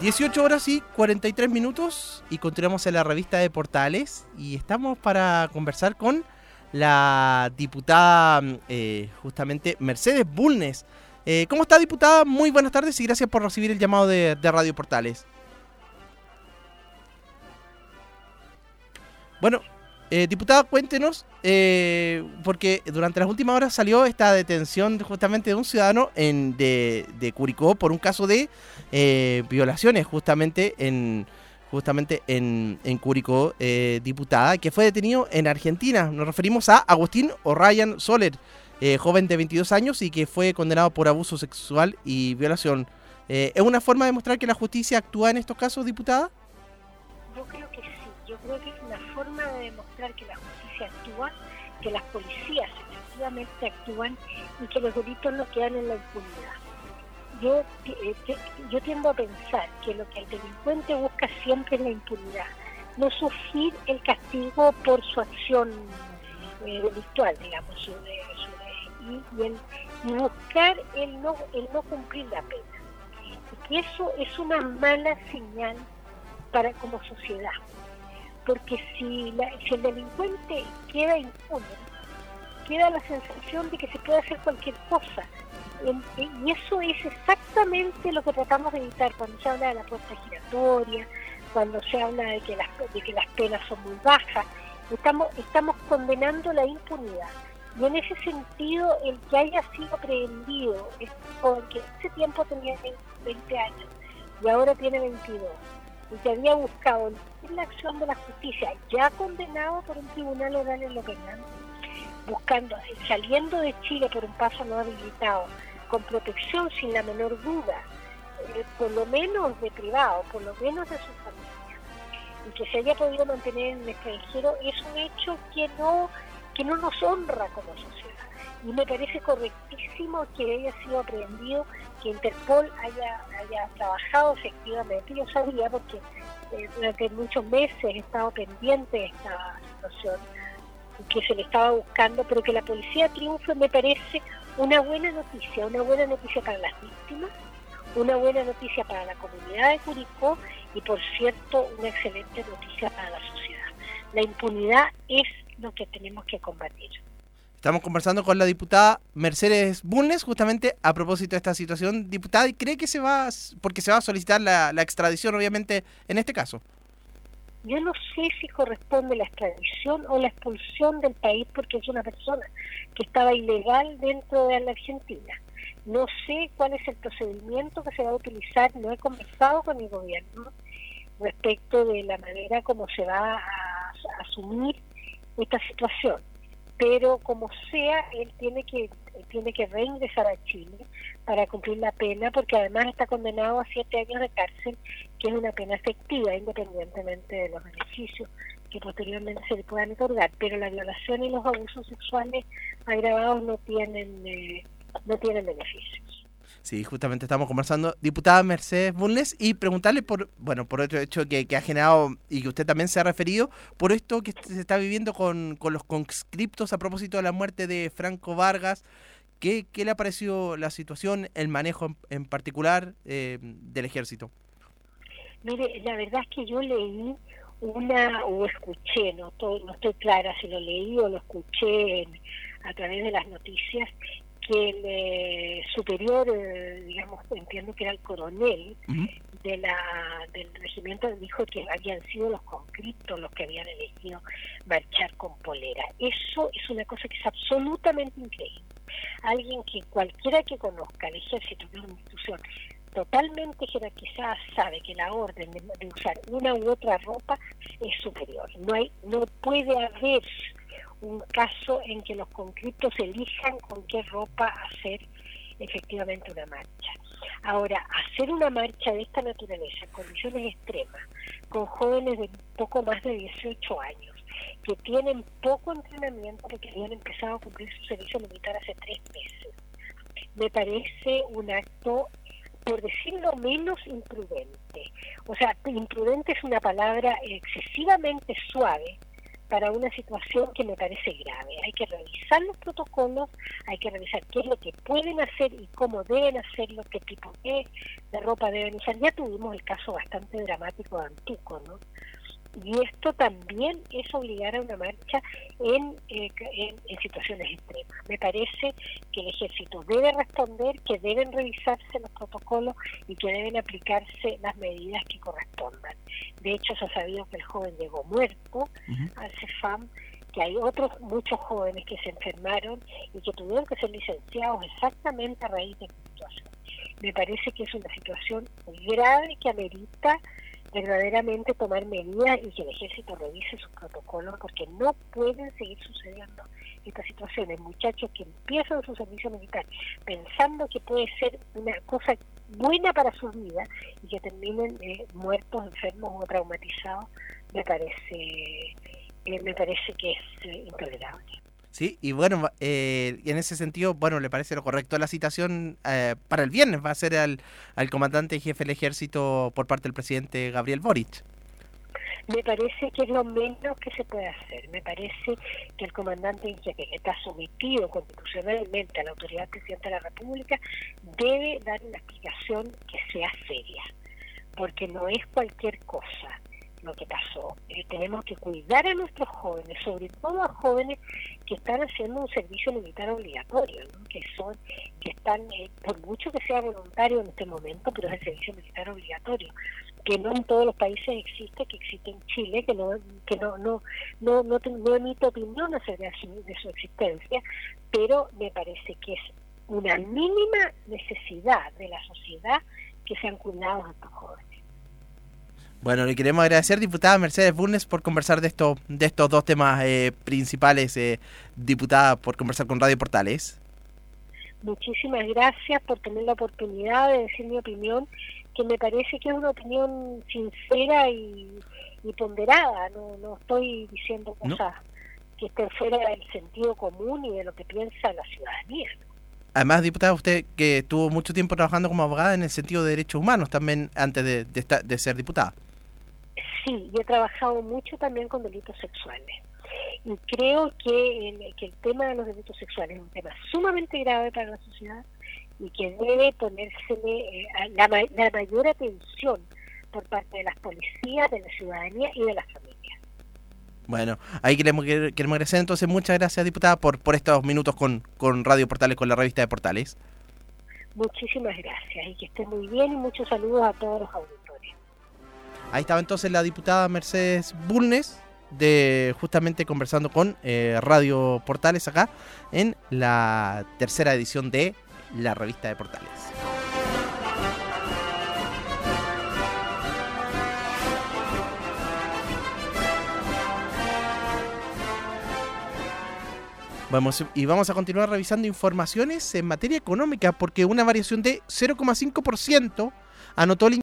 18 horas y 43 minutos y continuamos en la revista de Portales y estamos para conversar con la diputada justamente Mercedes Bulnes. ¿Cómo está, diputada? Muy buenas tardes y gracias por recibir el llamado de Radio Portales. Bueno, diputada, cuéntenos, porque durante las últimas horas salió esta detención justamente de un ciudadano de Curicó por un caso de violaciones justamente en Curicó, diputada, que fue detenido en Argentina. Nos referimos a Agustín O'Ryan Soler, joven de 22 años y que fue condenado por abuso sexual y violación. ¿Es una forma de demostrar que la justicia actúa en estos casos, diputada? Yo creo que sí, yo creo que es una forma de demostrar que la justicia actúa, que las policías efectivamente actúan y que los delitos no quedan en la impunidad. Yo tiendo a pensar que lo que el delincuente busca siempre es la impunidad, no sufrir el castigo por su acción delictual, digamos, y buscar el no cumplir la pena. Y eso es una mala señal para como sociedad, porque si el delincuente queda impune, queda la sensación de que se puede hacer cualquier cosa, y eso es exactamente lo que tratamos de evitar cuando se habla de la puerta giratoria, cuando se habla de que las penas son muy bajas. Estamos condenando la impunidad, y en ese sentido el que haya sido prehendido, porque en ese tiempo tenía 20 años y ahora tiene 22, y que había buscado la acción de la justicia, ya condenado por un tribunal oral en lo penal, saliendo de Chile por un paso no habilitado, con protección sin la menor duda, por lo menos de privado, por lo menos de su familia, y que se haya podido mantener en el extranjero, es un hecho que no nos honra como sociedad. Y me parece correctísimo que haya sido aprehendido, que Interpol haya trabajado efectivamente. Yo sabía, porque durante muchos meses he estado pendiente de esta situación, que se le estaba buscando, pero que la policía triunfe me parece una buena noticia para las víctimas, una buena noticia para la comunidad de Curicó y, por cierto, una excelente noticia para la sociedad. La impunidad es lo que tenemos que combatir. Estamos conversando con la diputada Mercedes Bulnes justamente a propósito de esta situación. Diputada, ¿y cree que se va a solicitar la extradición, obviamente, en este caso? Yo no sé si corresponde la extradición o la expulsión del país, porque es una persona que estaba ilegal dentro de la Argentina. No sé cuál es el procedimiento que se va a utilizar, no he conversado con el gobierno respecto de la manera como se va a asumir esta situación, pero como sea, él tiene que reingresar a Chile para cumplir la pena, porque además está condenado a 7 años de cárcel, que es una pena efectiva, independientemente de los beneficios que posteriormente se le puedan otorgar. Pero la violación y los abusos sexuales agravados no tienen beneficios. Sí, justamente estamos conversando, diputada Mercedes Bulnes, y preguntarle por otro hecho que ha generado y que usted también se ha referido, por esto que se está viviendo con los conscriptos a propósito de la muerte de Franco Vargas. ¿Qué le ha parecido la situación, el manejo en particular del ejército? Mire, la verdad es que yo leí o escuché, no estoy clara si lo leí o lo escuché a través de las noticias, que el superior, digamos, entiendo que era el coronel del regimiento, dijo que habían sido los conscriptos los que habían elegido marchar con polera. Eso es una cosa que es absolutamente increíble. Alguien que cualquiera que conozca el ejército, que es una institución totalmente jerarquizada, sabe que la orden de usar una u otra ropa es superior. No puede haber un caso en que los conscriptos elijan con qué ropa hacer efectivamente una marcha. Ahora, hacer una marcha de esta naturaleza, en condiciones extremas, con jóvenes de poco más de 18 años, que tienen poco entrenamiento porque habían empezado a cumplir su servicio militar hace 3 meses, me parece un acto, por decirlo menos, imprudente. O sea, imprudente es una palabra excesivamente suave para una situación que me parece grave. Hay que revisar los protocolos, hay que revisar qué es lo que pueden hacer y cómo deben hacerlo, qué tipo de ropa deben usar. Ya tuvimos el caso bastante dramático de Antuco, ¿no? Y esto también es obligar a una marcha en situaciones extremas. Me parece que el ejército debe responder, que deben revisarse los protocolos y que deben aplicarse las medidas que correspondan. De hecho, se ha sabido que el joven llegó muerto al CEFAM, que hay muchos jóvenes que se enfermaron y que tuvieron que ser licenciados exactamente a raíz de esta situación. Me parece que es una situación grave que amerita verdaderamente tomar medidas y que el ejército revise sus protocolos, porque no pueden seguir sucediendo estas situaciones. Muchachos que empiezan su servicio militar pensando que puede ser una cosa buena para su vida y que terminen muertos, enfermos o traumatizados, me parece que es intolerable. Sí, y bueno, en ese sentido, bueno, le parece lo correcto la citación para el viernes, va a ser al comandante y jefe del ejército por parte del presidente Gabriel Boric. Me parece que es lo menos que se puede hacer. Me parece que el comandante en jefe, que está sometido constitucionalmente a la autoridad del presidente de la República, debe dar una explicación que sea seria, porque no es cualquier cosa lo que pasó. Tenemos que cuidar a nuestros jóvenes, sobre todo a jóvenes que están haciendo un servicio militar obligatorio, ¿no? que están, por mucho que sea voluntario en este momento, pero es el servicio militar obligatorio, que no en todos los países existe, que existe en Chile, que no emite opinión acerca de su existencia, pero me parece que es una mínima necesidad de la sociedad que sean cuidados a estos jóvenes. Bueno, le queremos agradecer, diputada Mercedes Bulnes, por conversar de estos dos temas principales, diputada, por conversar con Radio Portales. Muchísimas gracias por tener la oportunidad de decir mi opinión, que me parece que es una opinión sincera y ponderada. No estoy diciendo cosas que estén fuera del sentido común y de lo que piensa la ciudadanía. Además, diputada, usted que tuvo mucho tiempo trabajando como abogada en el sentido de derechos humanos también antes de ser diputada. Sí, yo he trabajado mucho también con delitos sexuales. Y creo que el tema de los delitos sexuales es un tema sumamente grave para la sociedad y que debe ponérsele la mayor atención por parte de las policías, de la ciudadanía y de las familias. Bueno, ahí queremos agradecer entonces. Muchas gracias, diputada, por estos minutos con Radio Portales, con la revista de Portales. Muchísimas gracias y que estén muy bien y muchos saludos a todos los auditores. Ahí estaba entonces la diputada Mercedes Bulnes, justamente conversando con Radio Portales acá en la tercera edición de la revista de Portales. Vamos a continuar revisando informaciones en materia económica, porque una variación de 0,5% anotó el